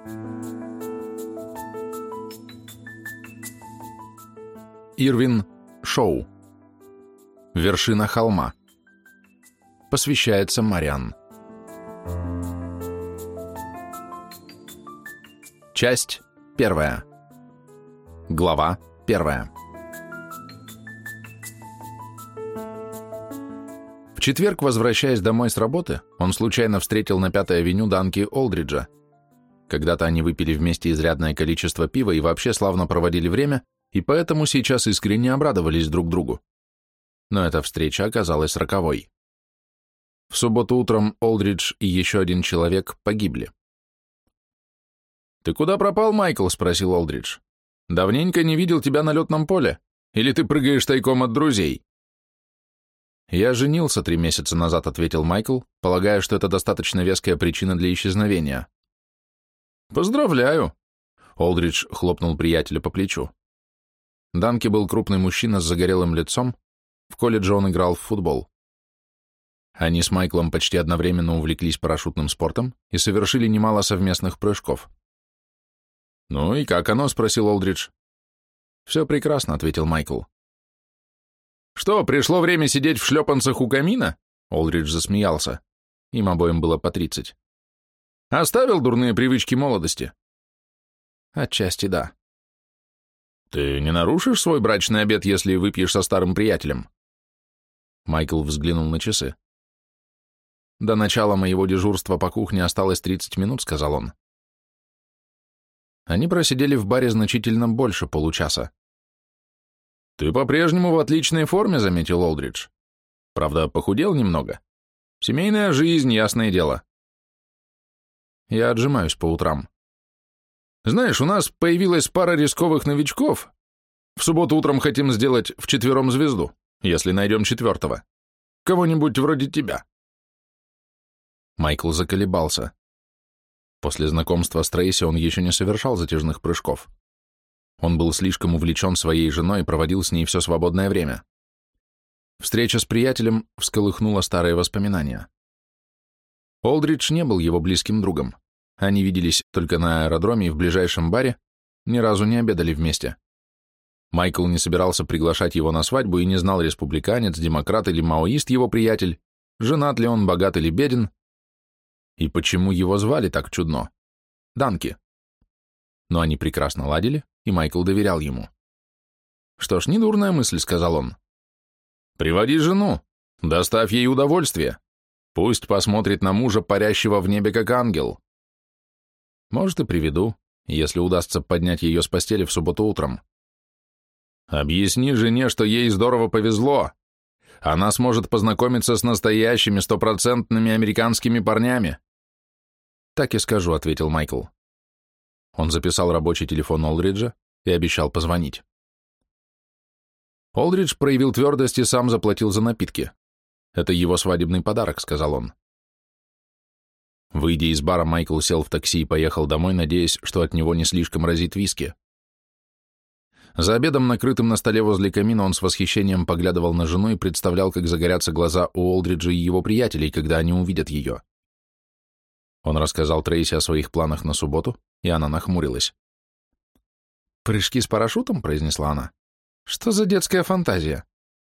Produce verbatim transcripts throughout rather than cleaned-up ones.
Ирвин Шоу. Вершина холма. Посвящается Мариан. Часть первая. Глава первая. В четверг, возвращаясь домой с работы, он случайно встретил на Пятой авеню Данки Олдриджа. Когда-то они выпили вместе изрядное количество пива и вообще славно проводили время, и поэтому сейчас искренне обрадовались друг другу. Но эта встреча оказалась роковой. В субботу утром Олдридж и еще один человек погибли. «Ты куда пропал, Майкл?» — спросил Олдридж. «Давненько не видел тебя на летном поле. Или ты прыгаешь тайком от друзей?» «Я женился три месяца назад», — ответил Майкл, полагая, что это достаточно веская причина для исчезновения. «Поздравляю!» — Олдридж хлопнул приятеля по плечу. Данки был крупный мужчина с загорелым лицом, в колледже он играл в футбол. Они с Майклом почти одновременно увлеклись парашютным спортом и совершили немало совместных прыжков. «Ну и как оно?» — спросил Олдридж. «Все прекрасно», — ответил Майкл. «Что, пришло время сидеть в шлепанцах у камина?» Олдридж засмеялся. Им обоим было по тридцать. «Оставил дурные привычки молодости?» «Отчасти да». «Ты не нарушишь свой брачный обет, если выпьешь со старым приятелем?» Майкл взглянул на часы. «До начала моего дежурства по кухне осталось тридцать минут», — сказал он. Они просидели в баре значительно больше получаса. «Ты по-прежнему в отличной форме», — заметил Олдридж. «Правда, похудел немного. Семейная жизнь, ясное дело». «Я отжимаюсь по утрам». «Знаешь, у нас появилась пара рисковых новичков. В субботу утром хотим сделать вчетвером звезду, если найдем четвертого. Кого-нибудь вроде тебя». Майкл заколебался. После знакомства с Трейси он еще не совершал затяжных прыжков. Он был слишком увлечен своей женой и проводил с ней все свободное время. Встреча с приятелем всколыхнула старые воспоминания. Олдридж не был его близким другом. Они виделись только на аэродроме и в ближайшем баре, ни разу не обедали вместе. Майкл не собирался приглашать его на свадьбу и не знал, республиканец, демократ или маоист его приятель, женат ли он, богат или беден, и почему его звали так чудно. Данки. Но они прекрасно ладили, и Майкл доверял ему. «Что ж, недурная мысль», — сказал он. «Приводи жену, доставь ей удовольствие. Пусть посмотрит на мужа, парящего в небе, как ангел». «Может, и приведу, если удастся поднять ее с постели в субботу утром». «Объясни жене, что ей здорово повезло. Она сможет познакомиться с настоящими стопроцентными американскими парнями». «Так и скажу», — ответил Майкл. Он записал рабочий телефон Олдриджа и обещал позвонить. Олдридж проявил твердость и сам заплатил за напитки. «Это его свадебный подарок», — сказал он. Выйдя из бара, Майкл сел в такси и поехал домой, надеясь, что от него не слишком разит виски. За обедом, накрытым на столе возле камина, он с восхищением поглядывал на жену и представлял, как загорятся глаза у Олдриджа и его приятелей, когда они увидят ее. Он рассказал Трейси о своих планах на субботу, и она нахмурилась. «Прыжки с парашютом?» — произнесла она. «Что за детская фантазия?»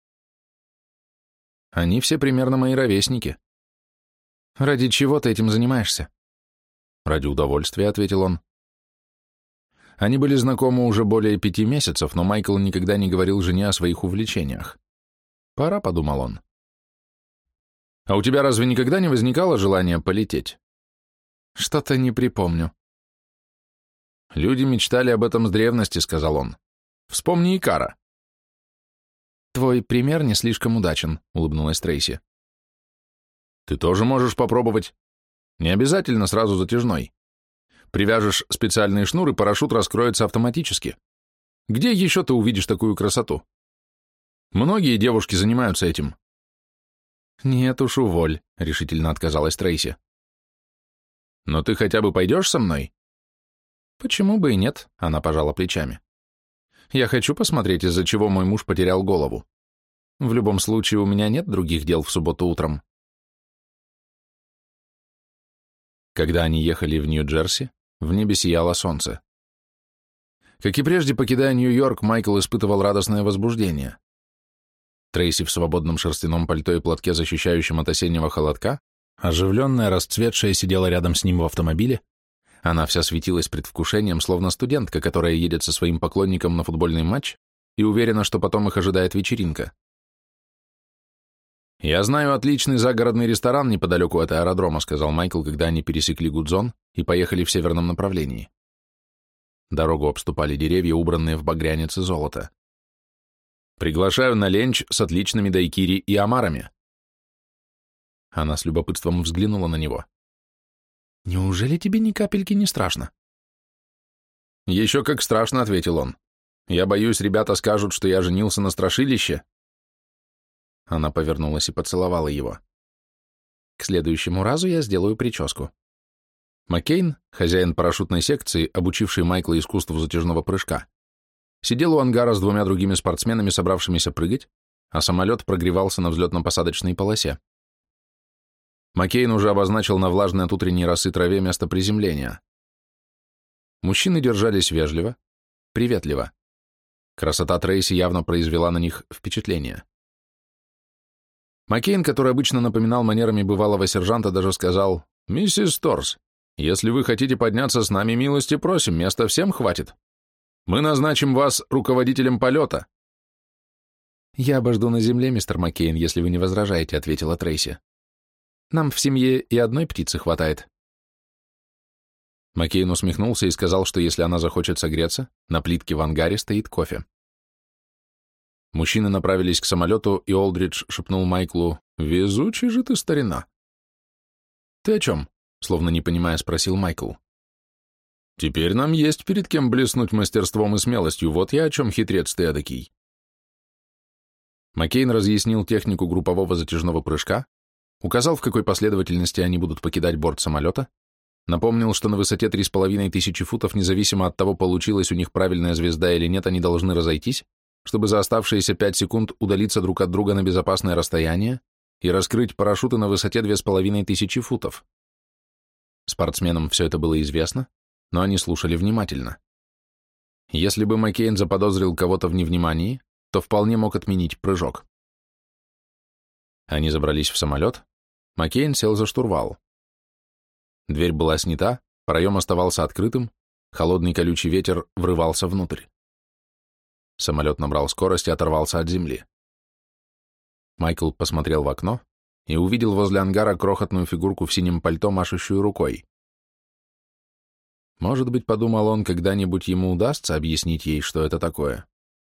«Они все примерно мои ровесники». «Ради чего ты этим занимаешься?» «Ради удовольствия», — ответил он. Они были знакомы уже более пяти месяцев, но Майкл никогда не говорил жене о своих увлечениях. «Пора», — подумал он. «А у тебя разве никогда не возникало желания полететь?» «Что-то не припомню». «Люди мечтали об этом с древности», — сказал он. «Вспомни Икара». «Твой пример не слишком удачен», — улыбнулась Трейси. «Ты тоже можешь попробовать. Не обязательно сразу затяжной. Привяжешь специальные шнуры, парашют раскроется автоматически. Где еще ты увидишь такую красоту? Многие девушки занимаются этим». «Нет уж, уволь», — решительно отказалась Трейси. «Но ты хотя бы пойдешь со мной?» «Почему бы и нет?» — она пожала плечами. «Я хочу посмотреть, из-за чего мой муж потерял голову. В любом случае, у меня нет других дел в субботу утром». Когда они ехали в Нью-Джерси, В небе сияло солнце. Как и прежде, покидая Нью-Йорк, Майкл испытывал радостное возбуждение. Трейси в свободном шерстяном пальто и платке, защищающем от осеннего холодка, оживленная, расцветшая, сидела рядом с ним в автомобиле. Она вся светилась предвкушением, словно студентка, которая едет со своим поклонником на футбольный матч и уверена, что потом их ожидает вечеринка. «Я знаю отличный загородный ресторан неподалеку от аэродрома», сказал Майкл, когда они пересекли Гудзон и поехали в северном направлении. Дорогу обступали деревья, убранные в багрянец и золото. «Приглашаю на ленч с отличными дайкири и омарами». Она с любопытством взглянула на него. «Неужели тебе ни капельки не страшно?» «Еще как страшно», — ответил он. «Я боюсь, ребята скажут, что я женился на страшилище». Она повернулась и поцеловала его. «К следующему разу я сделаю прическу». Маккейн, хозяин парашютной секции, обучивший Майкла искусству затяжного прыжка, сидел у ангара с двумя другими спортсменами, собравшимися прыгать, а самолет прогревался на взлетно-посадочной полосе. Маккейн уже обозначил на влажной от утренней росы траве место приземления. Мужчины держались вежливо, приветливо. Красота Трейси явно произвела на них впечатление. Маккейн, который обычно напоминал манерами бывалого сержанта, даже сказал: «Миссис Торс, если вы хотите подняться с нами, милости просим, места всем хватит. Мы назначим вас руководителем полета». «Я обожду на земле, мистер Маккейн, если вы не возражаете», — ответила Трейси. «Нам в семье и одной птицы хватает». Маккейн усмехнулся и сказал, что если она захочет согреться, на плитке в ангаре стоит кофе. Мужчины направились к самолету, и Олдридж шепнул Майклу: «Везучий же ты, старина». «Ты о чем?» — словно не понимая, спросил Майкл. «Теперь нам есть перед кем блеснуть мастерством и смелостью, вот я о чем, хитрец ты эдакий». Маккейн разъяснил технику группового затяжного прыжка, указал, в какой последовательности они будут покидать борт самолета, напомнил, что на высоте три с половиной тысячи футов, независимо от того, получилась у них правильная звезда или нет, они должны разойтись, чтобы за оставшиеся пять секунд удалиться друг от друга на безопасное расстояние и раскрыть парашюты на высоте две с половиной тысячи футов. Спортсменам все это было известно, но они слушали внимательно. Если бы Маккейн заподозрил кого-то в невнимании, то вполне мог отменить прыжок. Они забрались в самолет, Маккейн сел за штурвал. Дверь была снята, проем оставался открытым, холодный колючий ветер врывался внутрь. Самолет набрал скорость и оторвался от земли. Майкл посмотрел в окно и увидел возле ангара крохотную фигурку в синем пальто, машущую рукой. Может быть, подумал он, когда-нибудь ему удастся объяснить ей, что это такое.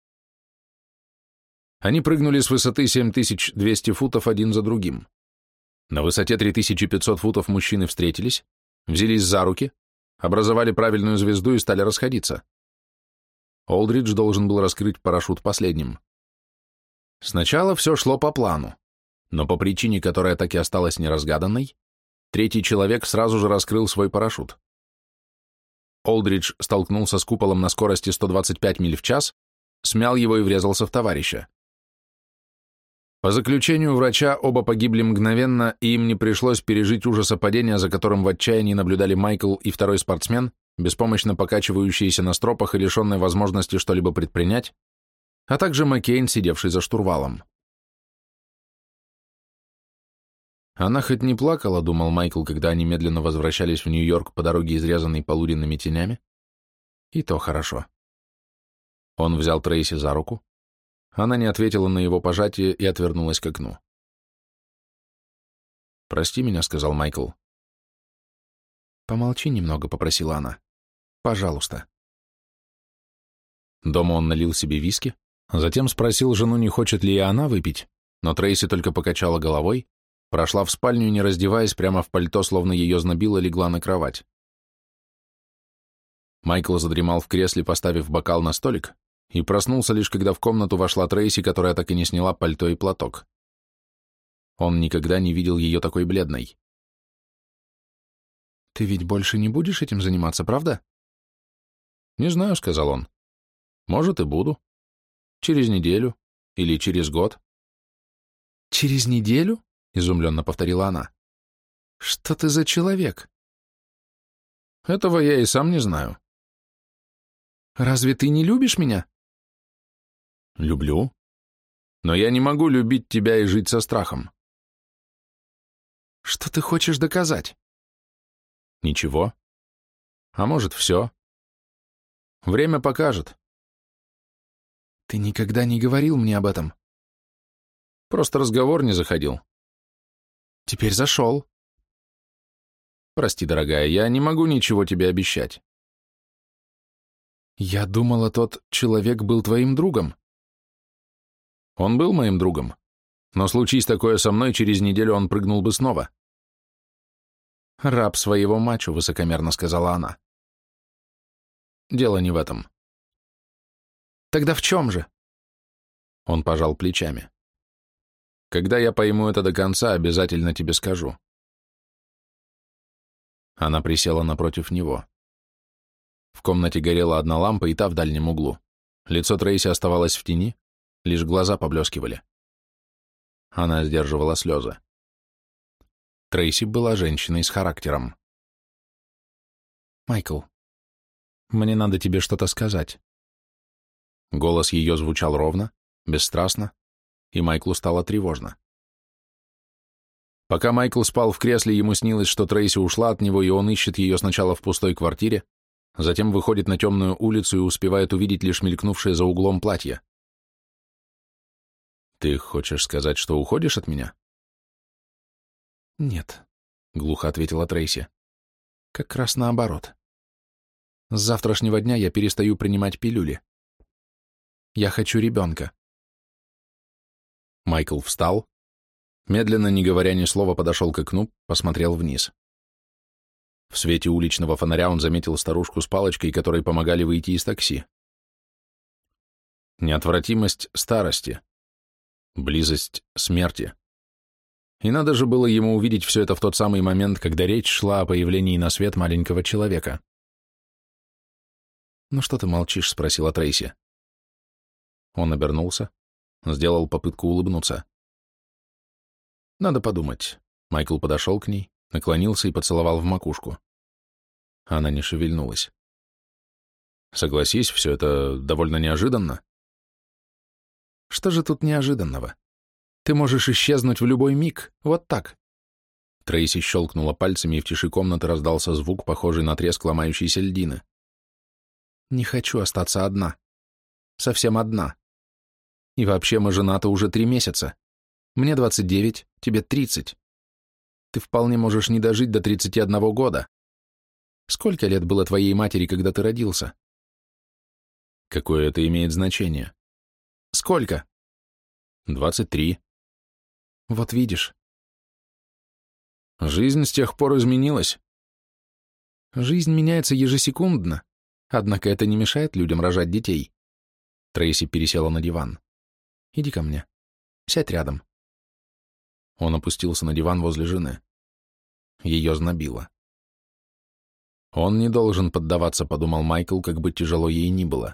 Они прыгнули с высоты семь тысяч двести футов один за другим. На высоте три тысячи пятьсот футов мужчины встретились, взялись за руки, образовали правильную звезду и стали расходиться. Олдридж должен был раскрыть парашют последним. Сначала все шло по плану, но по причине, которая так и осталась неразгаданной, третий человек сразу же раскрыл свой парашют. Олдридж столкнулся с куполом на скорости сто двадцать пять миль в час, смял его и врезался в товарища. По заключению врача, оба погибли мгновенно, и им не пришлось пережить ужаса падения, за которым в отчаянии наблюдали Майкл и второй спортсмен, беспомощно покачивающиеся на стропах и лишенные возможности что-либо предпринять, а также Маккейн, сидевший за штурвалом. Она хоть не плакала, думал Майкл, когда они медленно возвращались в Нью-Йорк по дороге, изрезанной полуденными тенями, и то хорошо. Он взял Трейси за руку, она не ответила на его пожатие и отвернулась к окну. «Прости меня», — сказал Майкл. «Помолчи немного», — попросила она. «Пожалуйста». Дома он налил себе виски, затем спросил жену, не хочет ли и она выпить, но Трейси только покачала головой, прошла в спальню, не раздеваясь, прямо в пальто, словно ее знобило, легла на кровать. Майкл задремал в кресле, поставив бокал на столик, и проснулся лишь, когда в комнату вошла Трейси, которая так и не сняла пальто и платок. Он никогда не видел ее такой бледной. «Ты ведь больше не будешь этим заниматься, правда?» «Не знаю», — сказал он. «Может, и буду. Через неделю или через год». «Через неделю?» — изумленно повторила она. «Что ты за человек?» Этого я и сам не знаю. Разве ты не любишь меня? Люблю. Но я не могу любить тебя и жить со страхом. Что ты хочешь доказать? Ничего. А может, все. Время покажет. Ты никогда не говорил мне об этом. Просто разговор не заходил. Теперь зашел. Прости, дорогая, я не могу ничего тебе обещать. Я думала, тот человек был твоим другом. Он был моим другом, но случись такое со мной, через неделю он прыгнул бы снова. Раб своего мачо, высокомерно сказала она. Дело не в этом. Тогда в чем же? Он пожал плечами. Когда я пойму это до конца, обязательно тебе скажу. Она присела напротив него. В комнате горела одна лампа, и та в дальнем углу. Лицо Трейси оставалось в тени, лишь глаза поблескивали. Она сдерживала слезы. Трейси была женщиной с характером. «Майкл, мне надо тебе что-то сказать». Голос ее звучал ровно, бесстрастно, и Майклу стало тревожно. Пока Майкл спал в кресле, ему снилось, что Трейси ушла от него, и он ищет ее сначала в пустой квартире, затем выходит на темную улицу и успевает увидеть лишь мелькнувшее за углом платье. «Ты хочешь сказать, что уходишь от меня?» «Нет», — глухо ответила Трейси. «Как раз наоборот. С завтрашнего дня я перестаю принимать пилюли. Я хочу ребенка». Майкл встал, медленно, не говоря ни слова, подошел к окну, посмотрел вниз. В свете уличного фонаря он заметил старушку с палочкой, которой помогали выйти из такси. Неотвратимость старости, близость смерти. И надо же было ему увидеть все это в тот самый момент, когда речь шла о появлении на свет маленького человека. «Ну что ты молчишь?» — спросила Трейси. Он обернулся, сделал попытку улыбнуться. «Надо подумать». Майкл подошел к ней, наклонился и поцеловал в макушку. Она не шевельнулась. «Согласись, все это довольно неожиданно». «Что же тут неожиданного? Ты можешь исчезнуть в любой миг, вот так». Трейси щелкнула пальцами, и в тиши комнаты раздался звук, похожий на треск ломающейся льдины. «Не хочу остаться одна. Совсем одна. И вообще мы женаты уже три месяца. Мне двадцать девять, тебе тридцать. Ты вполне можешь не дожить до тридцати одного года. Сколько лет было твоей матери, когда ты родился?» «Какое это имеет значение?» «Сколько?» «Двадцать три». «Вот видишь». «Жизнь с тех пор изменилась». «Жизнь меняется ежесекундно, однако это не мешает людям рожать детей». Трейси пересела на диван. «Иди ко мне. Сядь рядом». Он опустился на диван возле жены. Ее знобило. «Он не должен поддаваться», — подумал Майкл, как бы тяжело ей ни было.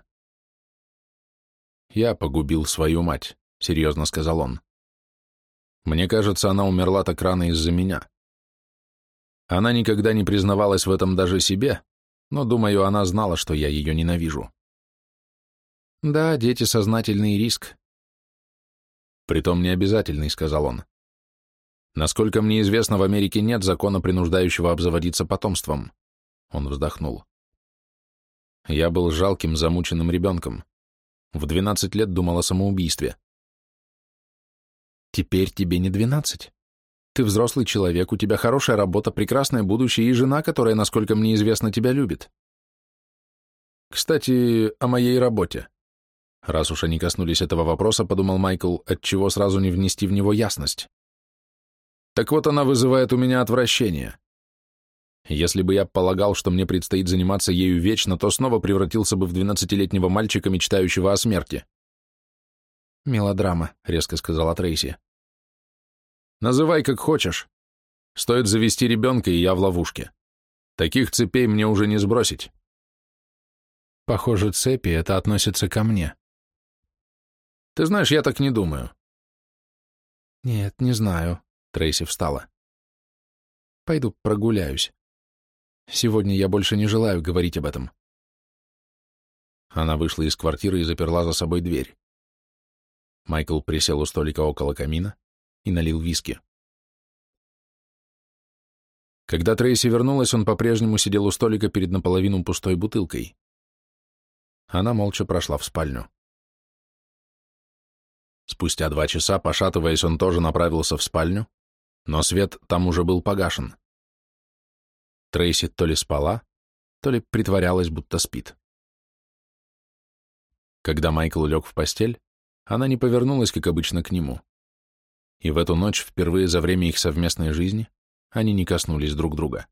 «Я погубил свою мать», — серьезно сказал он. «Мне кажется, она умерла так рано из-за меня. Она никогда не признавалась в этом даже себе, но, думаю, она знала, что я ее ненавижу». «Да, дети — сознательный риск». «Притом необязательный», — сказал он. «Насколько мне известно, в Америке нет закона, принуждающего обзаводиться потомством». Он вздохнул. «Я был жалким, замученным ребенком. В двенадцать лет думал о самоубийстве». «Теперь тебе не двенадцать. Ты взрослый человек, у тебя хорошая работа, прекрасное будущее и жена, которая, насколько мне известно, тебя любит». «Кстати, о моей работе». Раз уж они коснулись этого вопроса, подумал Майкл, отчего сразу не внести в него ясность. Так вот, она вызывает у меня отвращение. Если бы я полагал, что мне предстоит заниматься ею вечно, то снова превратился бы в двенадцатилетнего мальчика, мечтающего о смерти. «Мелодрама», — резко сказала Трейси. «Называй как хочешь. Стоит завести ребенка, и я в ловушке. Таких цепей мне уже не сбросить». «Похоже, цепи — это относится ко мне». «Ты знаешь, я так не думаю». «Нет, не знаю», — Трейси встала. «Пойду прогуляюсь. Сегодня я больше не желаю говорить об этом. Она вышла из квартиры и заперла за собой дверь. Майкл присел у столика около камина и налил виски. Когда Трейси вернулась, он по-прежнему сидел у столика перед наполовину пустой бутылкой. Она молча прошла в спальню. Спустя два часа, пошатываясь, он тоже направился в спальню, но свет там уже был погашен. Трейси то ли спала, то ли притворялась, будто спит. Когда Майкл лег в постель, она не повернулась, как обычно, к нему. И в эту ночь, впервые за время их совместной жизни, они не коснулись друг друга.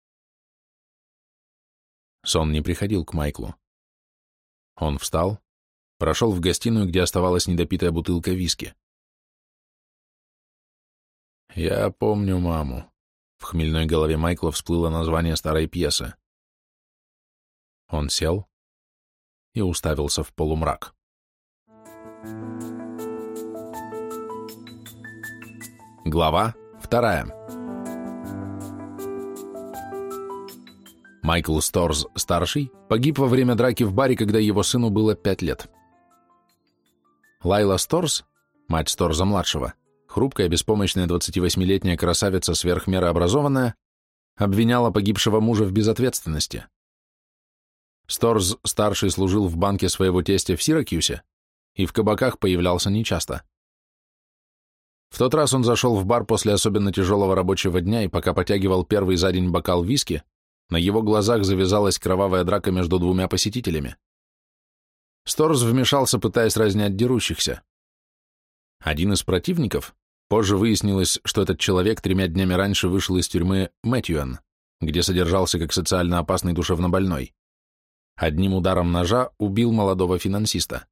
Сон не приходил к Майклу. Он встал, прошел в гостиную, где оставалась недопитая бутылка виски. «Я помню маму». В хмельной голове Майкла всплыло название старой пьесы. Он сел и уставился в полумрак. Глава вторая. Майкл Сторз-старший погиб во время драки в баре, когда его сыну было пять лет. Лайла Сторз, мать Сторза-младшего, хрупкая, беспомощная двадцативосьмилетняя красавица, сверхмеры образованная, обвиняла погибшего мужа в безответственности. Сторз-старший служил в банке своего тестя в Сиракьюсе и в кабаках появлялся нечасто. В тот раз он зашел в бар после особенно тяжелого рабочего дня, и пока потягивал первый за день бокал виски, на его глазах завязалась кровавая драка между двумя посетителями. Сторз вмешался, пытаясь разнять дерущихся. Один из противников, позже выяснилось, что этот человек тремя днями раньше вышел из тюрьмы Мэтьюэн, где содержался как социально опасный душевнобольной. Одним ударом ножа убил молодого финансиста.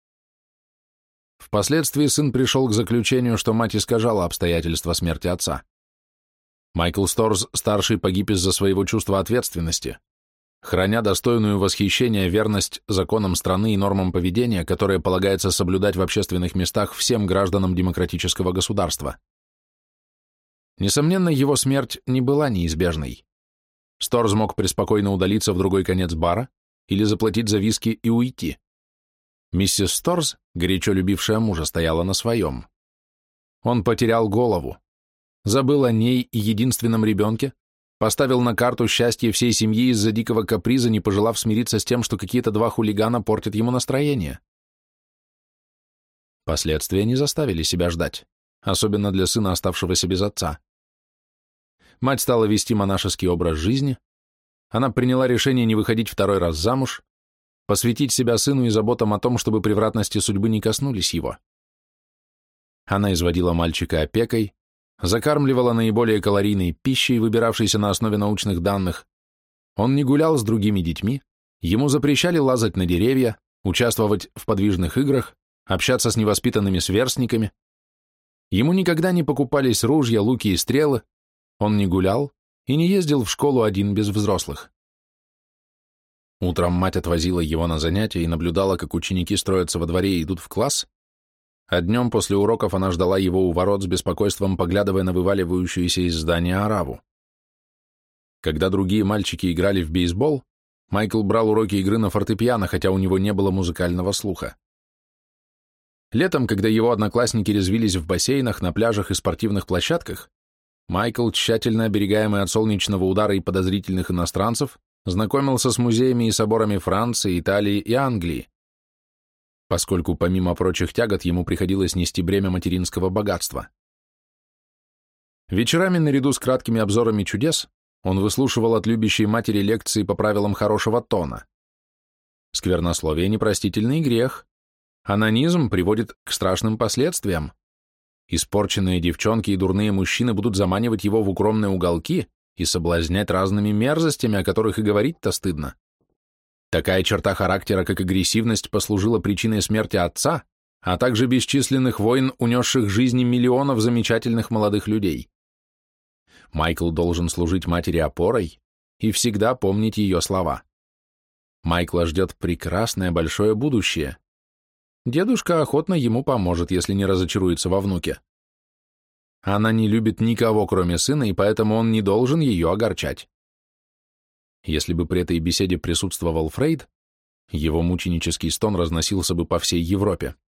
Впоследствии сын пришел к заключению, что мать искажала обстоятельства смерти отца. Майкл Сторз-старший погиб из-за своего чувства ответственности, храня достойную восхищения верность законам страны и нормам поведения, которые полагается соблюдать в общественных местах всем гражданам демократического государства. Несомненно, его смерть не была неизбежной. Сторз мог преспокойно удалиться в другой конец бара или заплатить за виски и уйти. Миссис Сторз, горячо любившая мужа, стояла на своем. Он потерял голову, забыл о ней и единственном ребенке, поставил на карту счастье всей семьи из-за дикого каприза, не пожелав смириться с тем, что какие-то два хулигана портят ему настроение. Последствия не заставили себя ждать, особенно для сына, оставшегося без отца. Мать стала вести монашеский образ жизни, она приняла решение не выходить второй раз замуж, посвятить себя сыну и заботам о том, чтобы превратности судьбы не коснулись его. Она изводила мальчика опекой, закармливала наиболее калорийной пищей, выбиравшейся на основе научных данных. Он не гулял с другими детьми, ему запрещали лазать на деревья, участвовать в подвижных играх, общаться с невоспитанными сверстниками. Ему никогда не покупались ружья, луки и стрелы, он не гулял и не ездил в школу один без взрослых. Утром мать отвозила его на занятия и наблюдала, как ученики строятся во дворе и идут в класс, а днем после уроков она ждала его у ворот с беспокойством, поглядывая на вываливающуюся из здания ораву. Когда другие мальчики играли в бейсбол, Майкл брал уроки игры на фортепиано, хотя у него не было музыкального слуха. Летом, когда его одноклассники резвились в бассейнах, на пляжах и спортивных площадках, Майкл, тщательно оберегаемый от солнечного удара и подозрительных иностранцев, знакомился с музеями и соборами Франции, Италии и Англии, поскольку помимо прочих тягот ему приходилось нести бремя материнского богатства. Вечерами наряду с краткими обзорами чудес он выслушивал от любящей матери лекции по правилам хорошего тона. Сквернословие — непростительный грех. Анонизм приводит к страшным последствиям. Испорченные девчонки и дурные мужчины будут заманивать его в укромные уголки и соблазнять разными мерзостями, о которых и говорить-то стыдно. Такая черта характера, как агрессивность, послужила причиной смерти отца, а также бесчисленных войн, унесших жизни миллионов замечательных молодых людей. Майкл должен служить матери опорой и всегда помнить ее слова. Майкла ждет прекрасное большое будущее. Дедушка охотно ему поможет, если не разочаруется во внуке. Она не любит никого, кроме сына, и поэтому он не должен ее огорчать. Если бы при этой беседе присутствовал Фрейд, его мученический стон разносился бы по всей Европе.